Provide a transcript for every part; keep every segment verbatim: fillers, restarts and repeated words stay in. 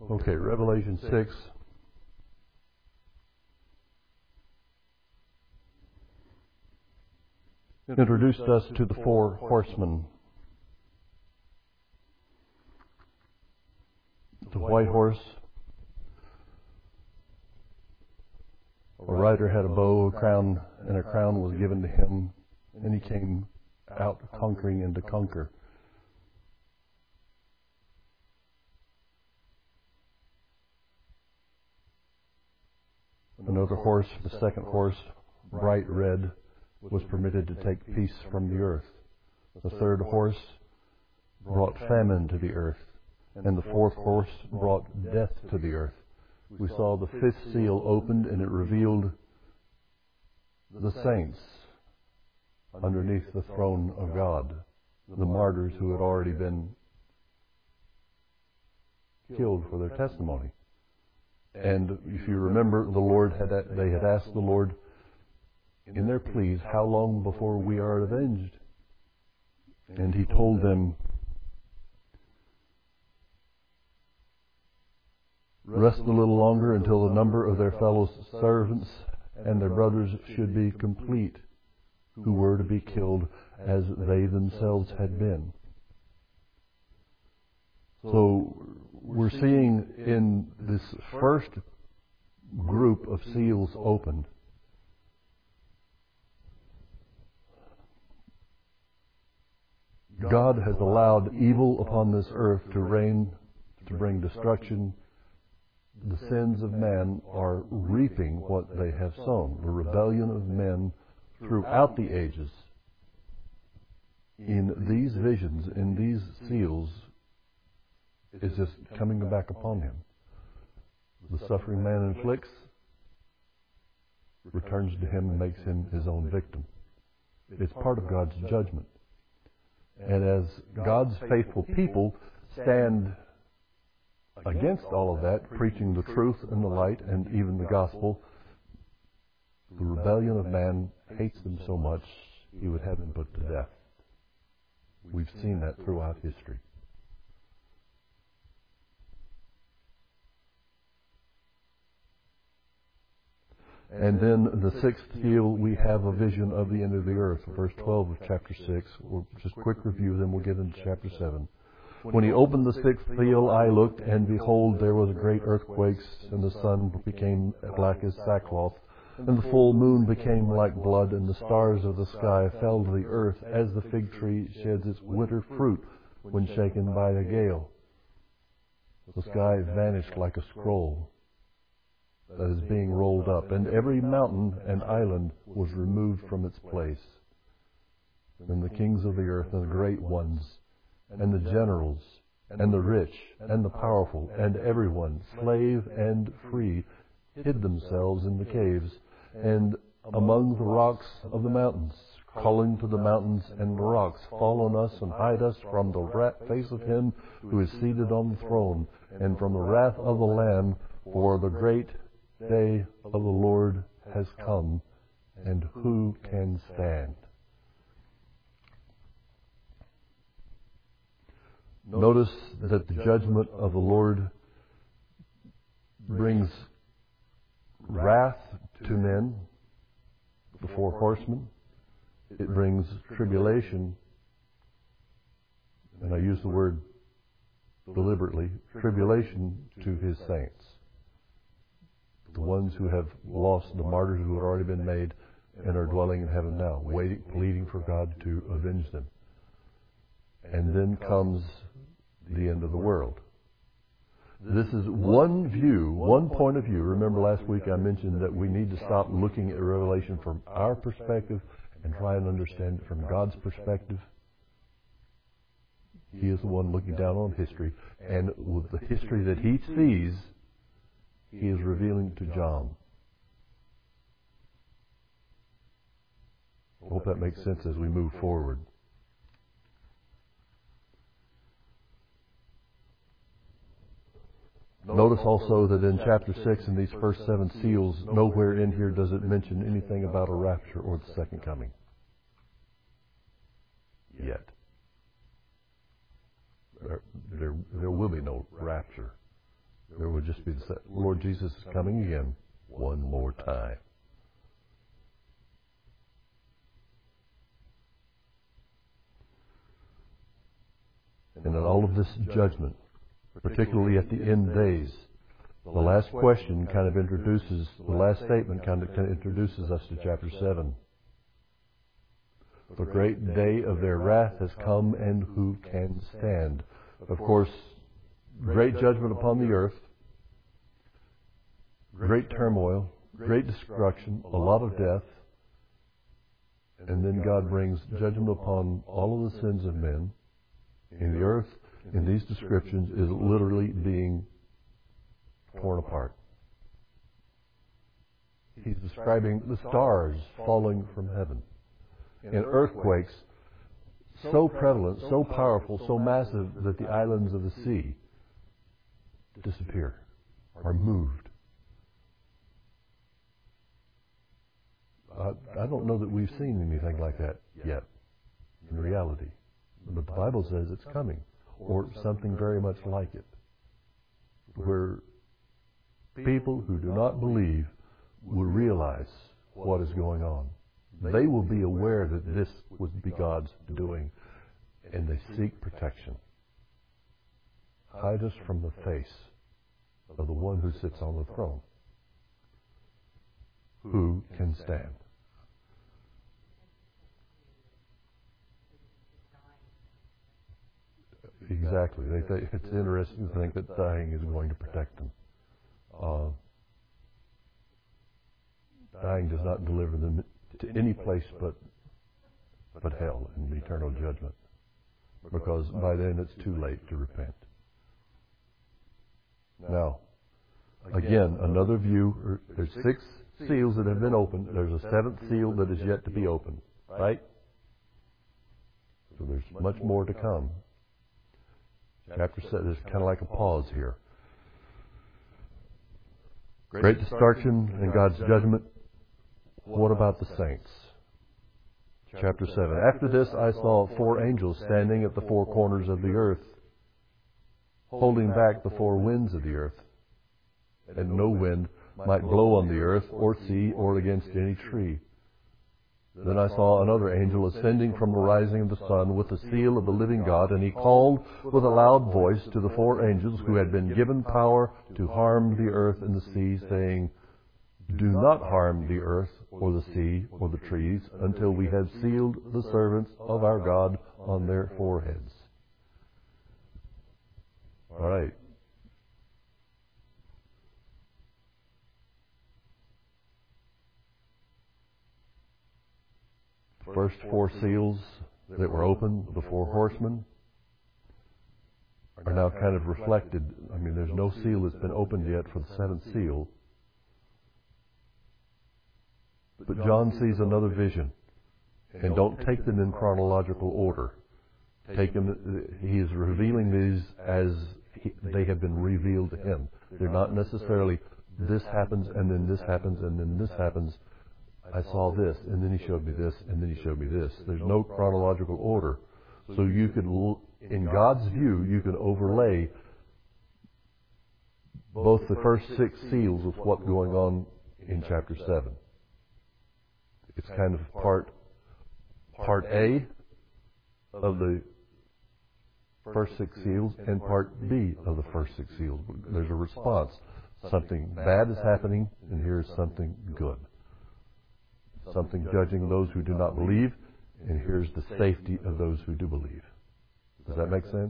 Okay, Revelation six. Introduced us to the four horsemen. The white horse. A rider had a bow, a crown, and a crown was given to him, and he came out conquering and to conquer. Another horse, the second horse, bright red, was permitted to take peace from the earth. The third horse brought famine to the earth, and the fourth horse brought death to the earth. We saw the fifth seal opened, and it revealed the saints underneath the throne of God, the martyrs who had already been killed for their testimony. And if you remember, the Lord had they had asked the Lord in their pleas, how long before we are avenged? And he told them, rest a little longer until the number of their fellow servants and their brothers should be complete, who were to be killed as they themselves had been. So we're seeing in this first group of seals opened, God has allowed evil upon this earth to reign, to bring destruction. The sins of man are reaping what they have sown. The rebellion of men throughout the ages. In these visions, in these seals, is just coming back upon him. The suffering man inflicts, returns to him and makes him his own victim. It's part of God's judgment. And as God's faithful people stand against all of that, preaching the truth and the light and even the gospel, the rebellion of man hates them so much he would have them put to death. We've seen that throughout history. And then the sixth seal, we have a vision of the end of the earth. Verse twelve of chapter six. We'll just quick review, then we'll get into chapter seven. When he opened the sixth seal, I looked, and behold, there was a great earthquake, and the sun became black as sackcloth, and the full moon became like blood, and the stars of the sky fell to the earth, as the fig tree sheds its winter fruit when shaken by a gale. The sky vanished like a scroll that is being rolled up, and every mountain and island was removed from its place. Then the kings of the earth and the great ones, and the generals, and the rich, and the powerful, and everyone, slave and free, hid themselves in the caves, and among the rocks of the mountains, calling to the mountains and the rocks, fall on us and hide us from the face of him who is seated on the throne, and from the wrath of the Lamb, for the great day of the Lord has come, and who can stand? Notice that the judgment of the Lord brings wrath to men, the four horsemen. It brings tribulation, and I use the word deliberately, tribulation to his saints. The ones who have lost, the martyrs who had already been made and are dwelling in heaven now, waiting, pleading for God to avenge them. And then comes the end of the world. This is one view, one point of view. Remember last week I mentioned that we need to stop looking at Revelation from our perspective and try and understand it from God's perspective. He is the one looking down on history, and with the history that he sees, he is revealing to John. I hope that makes sense as we move forward. Notice also that in chapter six, in these first seven seals, nowhere in here does it mention anything about a rapture or the second coming. Yet. There, there, there will be no rapture. There would just be the Lord Jesus is coming again one more time. And in all of this judgment, particularly at the end days, the last question kind of introduces, the last statement kind of, kind of introduces us to chapter seven. The great day of their wrath has come, and who can stand? Of course, great judgment upon the earth, great turmoil, great destruction, a lot of death, and then God brings judgment upon all of the sins of men. In the earth, in these descriptions, is literally being torn apart. He's describing the stars falling from heaven. And earthquakes so prevalent, so powerful, so massive that the islands of the sea disappear, are moved. Uh, I don't know that we've seen anything like that yet in reality. But the Bible says it's coming, or something very much like it, where people who do not believe will realize what is going on. They will be aware that this would be God's doing, and they seek protection. Hide us from the face of the one who sits on the throne. Who can stand? Exactly. They th- it's interesting to think that dying is going to protect them. Uh, dying does not deliver them to any place but but hell and eternal judgment, because by then it's too late to repent. Now, again, another view. There's six seals that have been opened. There's a seventh seal that is yet to be opened. Right? So there's much more to come. Chapter seven is kind of like a pause here. Great destruction and God's judgment. What about the saints? Chapter seven. After this I saw four angels standing at the four corners of the earth, holding back the four winds of the earth, and no wind might blow on the earth or sea or against any tree. Then I saw another angel ascending from the rising of the sun with the seal of the living God, and he called with a loud voice to the four angels who had been given power to harm the earth and the sea, saying, Do not harm the earth or the sea or the trees until we have sealed the servants of our God on their foreheads. All right. First four seals that were opened, the four horsemen, are now kind of reflected. I mean, there's no seal that's been opened yet for the seventh seal. But John sees another vision. And don't take them in chronological order. Take them, he is revealing these as he, they have been revealed to him. They're not necessarily, this happens, and then this happens, and then this happens. I saw this, and then he showed me this, and then he showed me this. There's no chronological order. So you could, in God's view, you could overlay both the first six seals with what's going on in chapter seven. It's kind of part, part A of the first six seals and part B of the first six seals. There's a response. Something bad is happening, and here's something good. Something judging those who do not believe, and here's the safety of those who do believe. Does that make sense?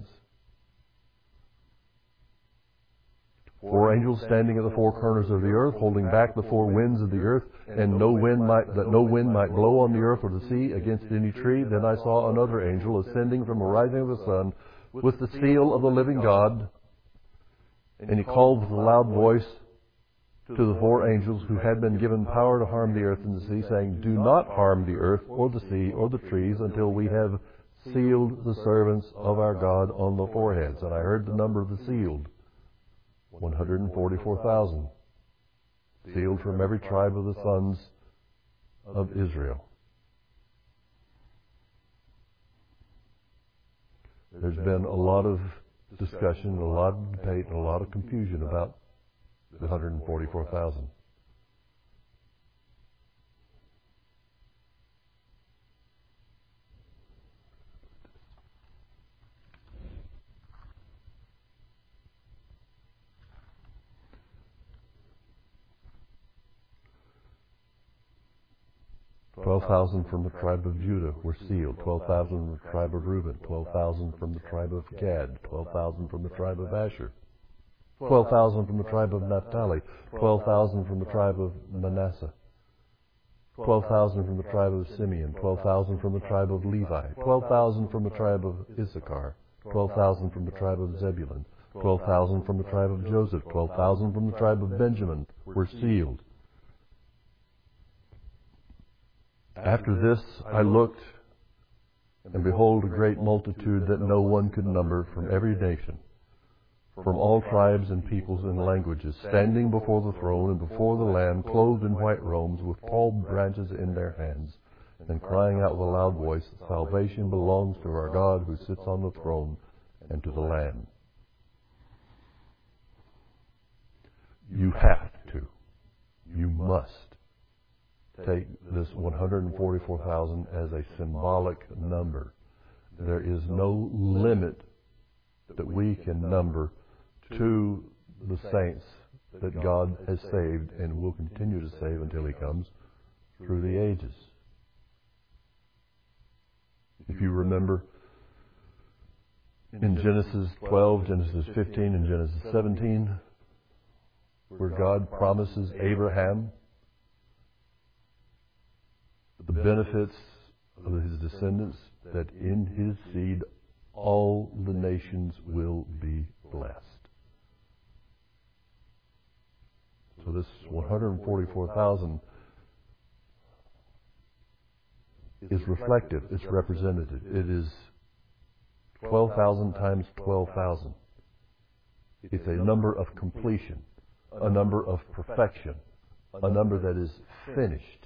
Four angels standing at the four corners of the earth, holding back the four winds of the earth, and no wind might, that no wind might blow on the earth or the sea against any tree. Then I saw another angel ascending from the rising of the sun with the seal of the living God, and he called with a loud voice to the four angels who had been given power to harm the earth and the sea, saying, Do not harm the earth or the sea or the trees until we have sealed the servants of our God on the foreheads. And I heard the number of the sealed, one hundred forty-four thousand, sealed from every tribe of the sons of Israel. There's been a lot of discussion, a lot of debate, and a lot of confusion about the one hundred forty-four thousand. twelve thousand from the tribe of Judah were sealed. twelve thousand from the tribe of Reuben. twelve thousand from the tribe of Gad. twelve thousand from the tribe of Asher. twelve thousand from the tribe of Naphtali. twelve thousand from the tribe of Manasseh. twelve thousand from the tribe of Simeon. twelve thousand from the tribe of Levi. twelve thousand from the tribe of Issachar. twelve thousand from the tribe of Zebulun. twelve thousand from the tribe of Joseph. twelve thousand from the tribe of Benjamin were sealed. After this I looked, and behold, a great multitude that no one could number, from every nation, from all tribes and peoples and languages, standing before the throne and before the Lamb, clothed in white robes, with palm branches in their hands, and crying out with a loud voice, "Salvation belongs to our God who sits on the throne and to the Lamb." You have to, you must take this one hundred forty-four thousand as a symbolic number. There is no limit that we can number to the saints that God has saved and will continue to save until He comes through the ages. If you remember in Genesis twelve, Genesis fifteen, and Genesis seventeen, where God promises Abraham the benefits of his descendants, that in his seed all the nations will be blessed. So this one hundred forty-four thousand is reflective, it's representative. It is twelve thousand times twelve thousand. It's a number of completion, a number of perfection, a number that is finished.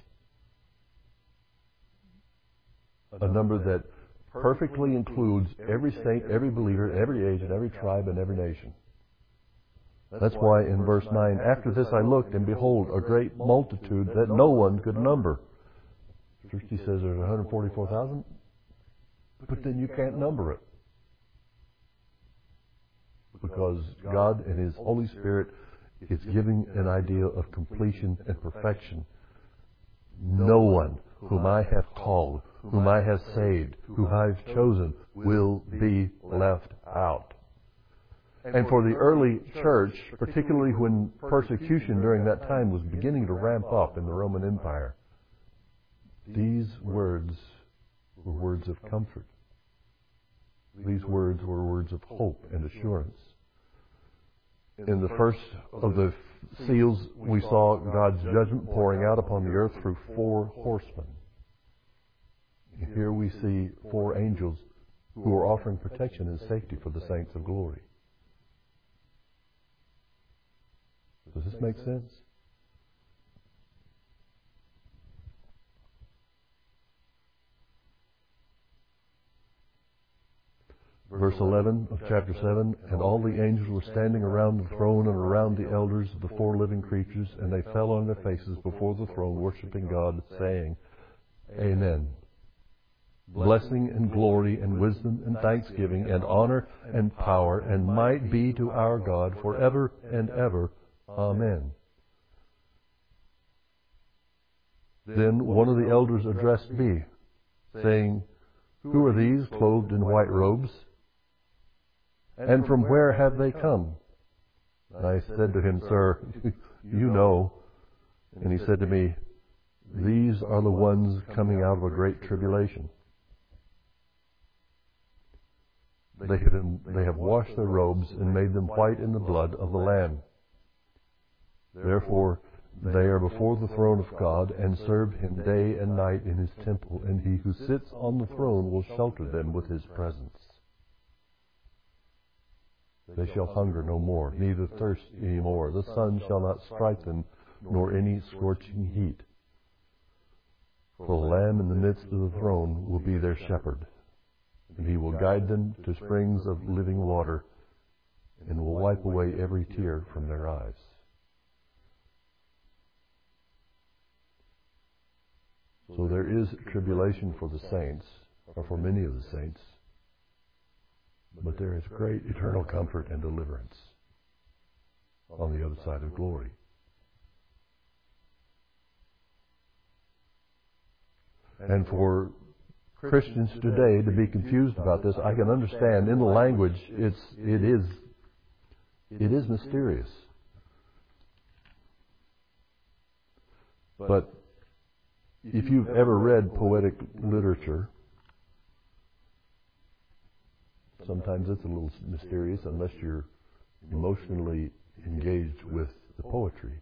A number that perfectly includes every saint, every believer, every age, and every tribe, and every nation. That's why in verse nine, after this I looked, and behold, a great multitude that no one could number. First he says there's one hundred forty-four thousand, but then you can't number it. Because God and His Holy Spirit is giving an idea of completion and perfection. No one whom I have called, whom I have saved, whom I have chosen, will be left out. And for the early church, particularly when persecution during that time was beginning to ramp up in the Roman Empire, these words were words of comfort. These words were words of hope and assurance. In the first of the seals, we saw God's judgment pouring out upon the earth through four horsemen. Here we see four angels who are offering protection and safety for the saints of glory. Does this make sense? Verse eleven of chapter seven, and all the angels were standing around the throne and around the elders of the four living creatures, and they fell on their faces before the throne, worshiping God, saying, Amen. Blessing and glory and wisdom and thanksgiving and honor and power and might be to our God forever and ever. Amen. Then one of the elders addressed me, saying, Who are these clothed in white robes? And from where have they come? And I said to him, Sir, you know. And he said to me, These are the ones coming out of a great tribulation. They have, been, they have washed their robes and made them white in the blood of the Lamb. Therefore, they are before the throne of God and serve Him day and night in His temple, and He who sits on the throne will shelter them with His presence. They shall hunger no more, neither thirst any more. The sun shall not strike them, nor any scorching heat. For the Lamb in the midst of the throne will be their shepherd, and He will guide them to springs of living water, and will wipe away every tear from their eyes. So there is tribulation for the saints, or for many of the saints, but there is great eternal comfort and deliverance on the other side of glory. And for Christians today to be confused about this, I can understand. In the language, it's it is it is mysterious. But if you've ever read poetic literature, sometimes it's a little mysterious unless you're emotionally engaged with the poetry.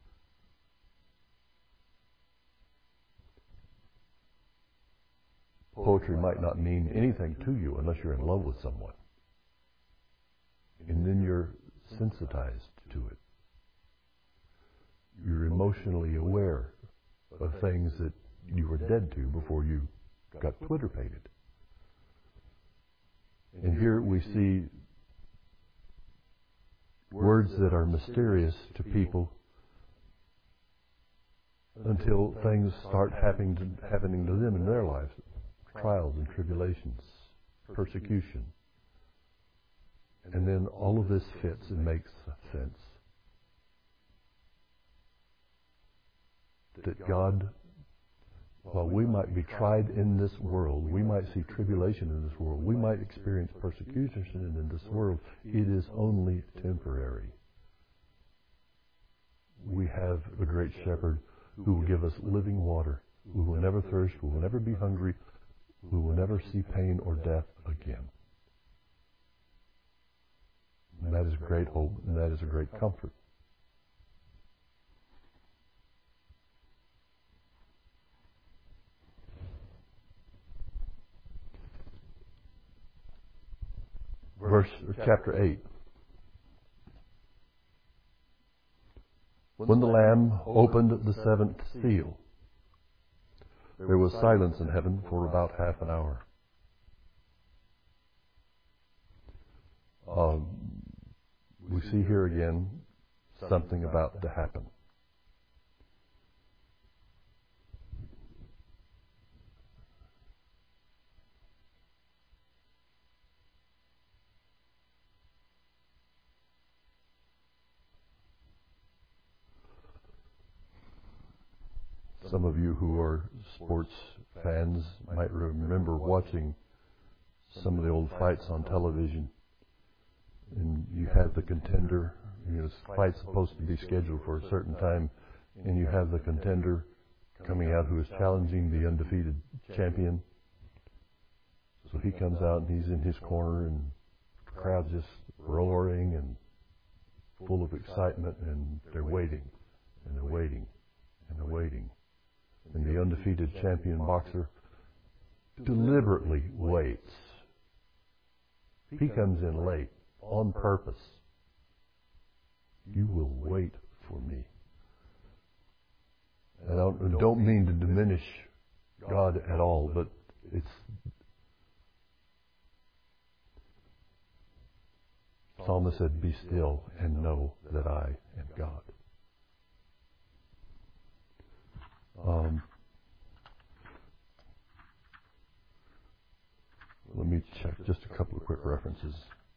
Poetry might not mean anything to you unless you're in love with someone. And then you're sensitized to it. You're emotionally aware of things that you were dead to before you got Twitter pated. And here we see words that are mysterious to people until things start happening to, happening to them in their lives. Trials and tribulations, persecution. And then all of this fits and makes sense. That God, while we might be tried in this world, we might see tribulation in this world, we might experience persecution in this world, it is only temporary. We have a great shepherd who will give us living water, who will never thirst, who will never be hungry, who will never see pain or death again. And that is great hope, and that is a great comfort. Verse, chapter eight. When the Lamb opened the seventh seal, there was silence in heaven for about half an hour. Um, we see here again something about to happen. Some of you who are sports fans might remember watching some of the old fights on television. And you have the contender, you know, this fight's supposed to be scheduled for a certain time, and you have the contender coming out who is challenging the undefeated champion. So he comes out and he's in his corner, and the crowd's just roaring and full of excitement, and they're waiting, and they're waiting, and they're waiting. And the undefeated champion boxer deliberately waits. He comes in late on purpose. You will wait for me. And I don't, I don't mean to diminish God at all, but it's Psalmist said, "Be still and know that I am God." Um, let me check just a couple of quick references.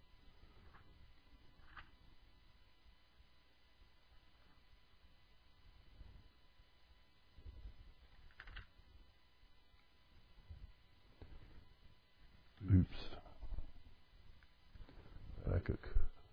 Oops. Habakkuk.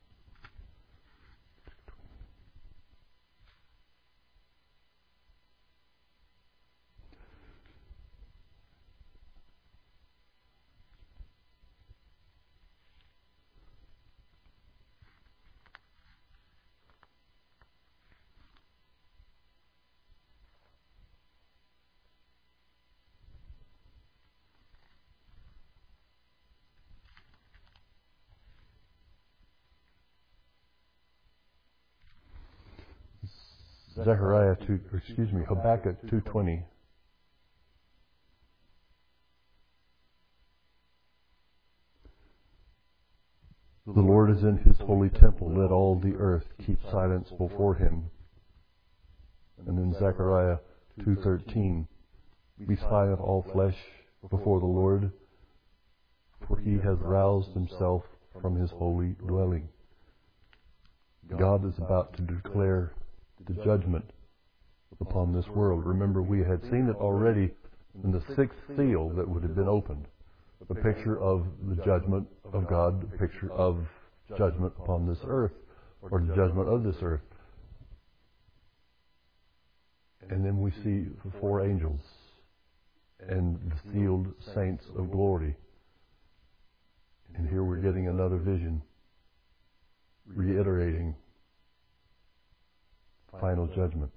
Zechariah two, excuse me, Habakkuk two twenty. The Lord is in his holy temple. Let all the earth keep silence before him. And in Zechariah two thirteen, be silent all flesh before the Lord, for he has roused himself from his holy dwelling. God is about to declare the judgment upon this world. Remember, we had seen it already in the sixth seal that would have been opened. A picture of the judgment of God, a picture of judgment upon this earth, or the judgment of this earth. And then we see the four angels and the sealed saints of glory. And here we're getting another vision, reiterating final judgment.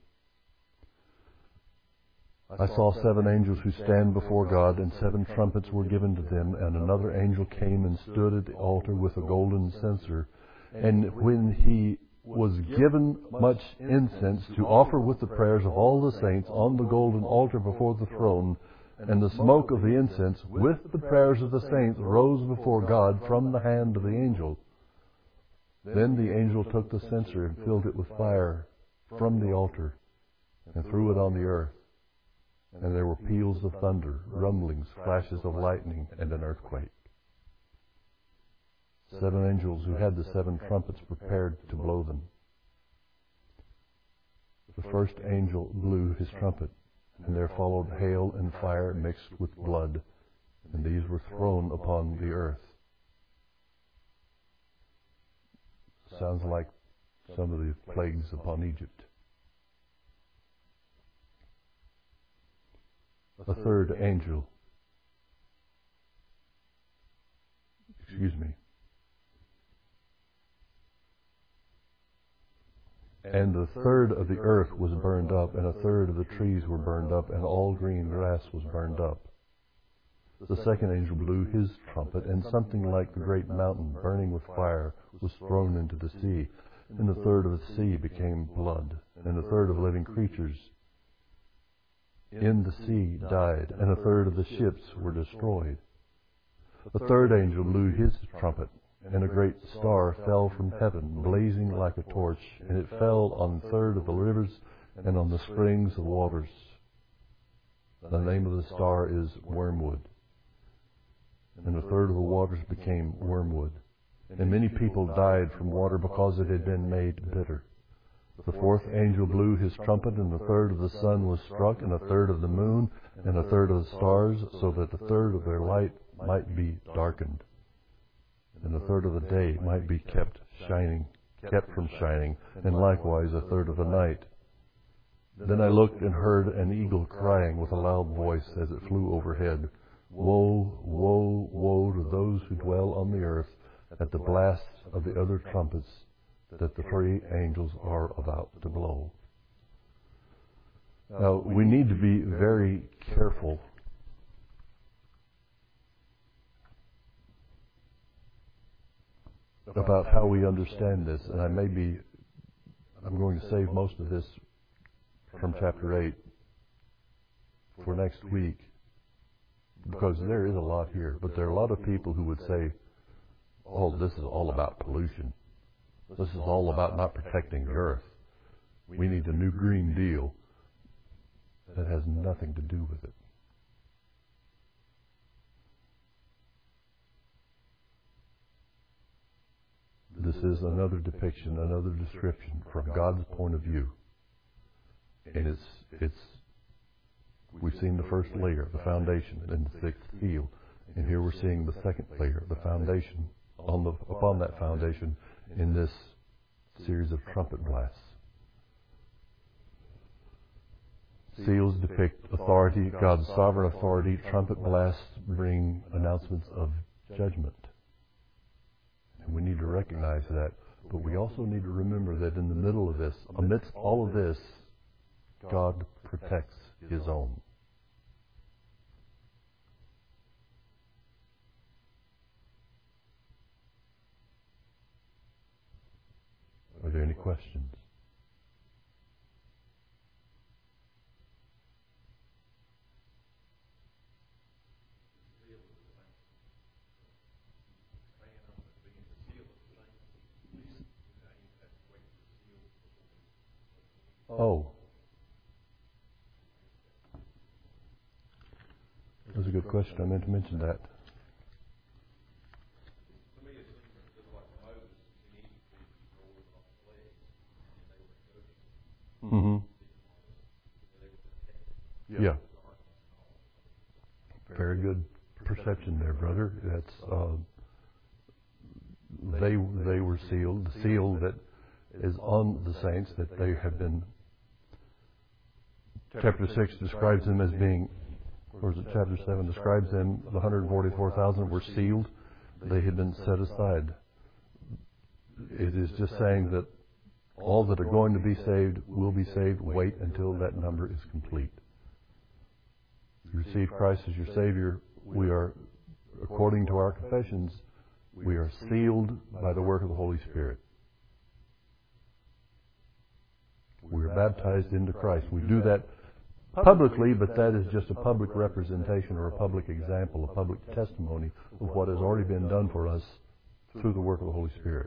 I saw seven angels who stand before God, and seven trumpets were given to them, and another angel came and stood at the altar with a golden censer. And when he was given much incense to offer with the prayers of all the saints on the golden altar before the throne, and the smoke of the incense with the prayers of the saints rose before God from the hand of the angel. Then the angel took the censer and filled it with fire from the altar and threw it on the earth. And there were peals of thunder, rumblings, flashes of lightning, and an earthquake. Seven angels who had the seven trumpets prepared to blow them. The first angel blew his trumpet, and there followed hail and fire mixed with blood, and these were thrown upon the earth. Sounds like some of the plagues upon Egypt. A third angel, excuse me, and a third of the earth was burned up, and a third of the trees were burned up, and all green grass was burned up. The second angel blew his trumpet, and something like the great mountain burning with fire was thrown into the sea, and a third of the sea became blood, and a third of living creatures in the sea died, and a third of the ships were destroyed. The third angel blew his trumpet, and a great star fell from heaven, blazing like a torch, and it fell on a third of the rivers and on the springs of waters. The name of the star is Wormwood. And a third of the waters became wormwood, and many people died from water because it had been made bitter. The fourth angel blew his trumpet, and a third of the sun was struck, and a third of the moon, and a third of the stars, so that a third of their light might be darkened, and a third of the day might be kept shining, kept from shining, and likewise a third of the night. Then I looked and heard an eagle crying with a loud voice as it flew overhead, Woe, woe, woe to those who dwell on the earth at the blast of the other trumpets that the three angels are about to blow. Now, we need to be very careful about how we understand this, and I may be, I'm going to save most of this from chapter eight for next week, because there is a lot here, but there are a lot of people who would say, oh, this is all about pollution. This is all about not protecting the earth. We need a new Green Deal. That has nothing to do with it. This is another depiction, another description from God's point of view. And it's, it's, we've seen the first layer, the foundation, and the sixth seal. And here we're seeing the second layer, the foundation, on the, upon that foundation in this series of trumpet blasts. Seals depict authority, God's sovereign authority. Trumpet blasts bring announcements of judgment. And we need to recognize that. But we also need to remember that in the middle of this, amidst all of this, God protects His own. Are there any questions? a good question. I meant to mention that. Mm-hmm. Yeah. Very good perception there, brother. That's uh, they they were sealed. The seal that is on the saints, that they have been. Chapter six describes them as being, or is it chapter seven describes them? The one hundred forty-four thousand were sealed. They had been set aside. It is just saying that all that are going to be saved will be saved. Wait until that number is complete. You receive Christ as your Savior. We are, according to our confessions, we are sealed by the work of the Holy Spirit. We are baptized into Christ. We do that publicly, but that is just a public representation or a public example, a public testimony of what has already been done for us through the work of the Holy Spirit.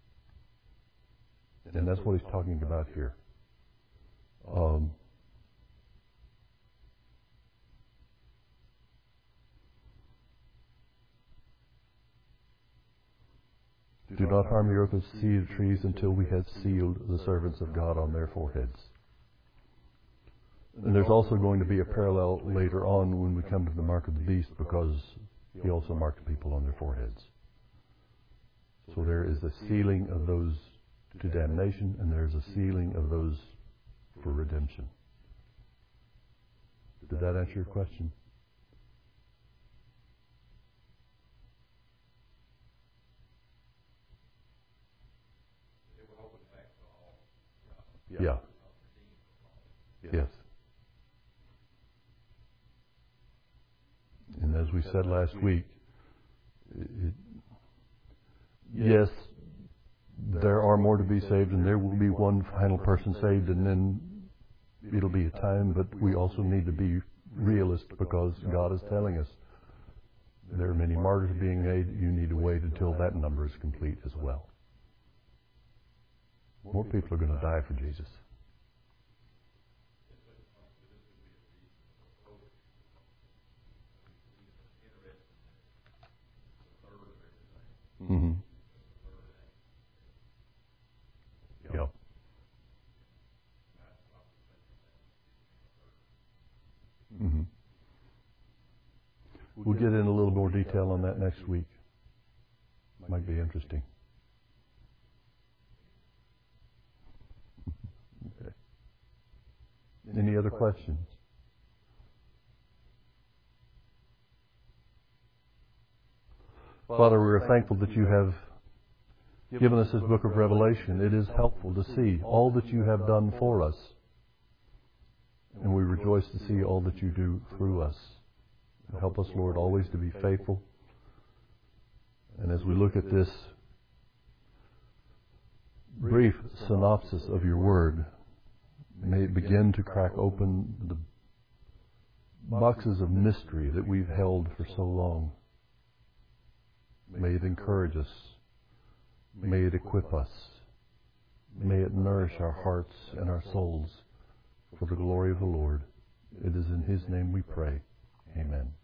And that's what he's talking about here. Um, Do not harm the earth with seed trees until we have sealed the servants of God on their foreheads. And there's also going to be a parallel later on when we come to the mark of the beast, because he also marked people on their foreheads. So there is a sealing of those to damnation, and there's a sealing of those for redemption. Did that answer your question? Yeah. Yes. And as we said last week, it, yes, there are more to be saved, and there will be one final person saved, and then it'll be a time, but we also need to be realist, because God is telling us there are many martyrs being made. You need to wait until that number is complete as well. More people are going to die for Jesus. Mm-hmm. Yeah. Mm-hmm. We'll get in a little more detail on that next week. Might be interesting. Okay. Any other questions? Father, we are thankful that you have given us this book of Revelation. It is helpful to see all that you have done for us. And we rejoice to see all that you do through us. Help us, Lord, always to be faithful. And as we look at this brief synopsis of your word, may it begin to crack open the boxes of mystery that we've held for so long. May it encourage us. May it equip us. May it nourish our hearts and our souls for the glory of the Lord. It is in His name we pray. Amen.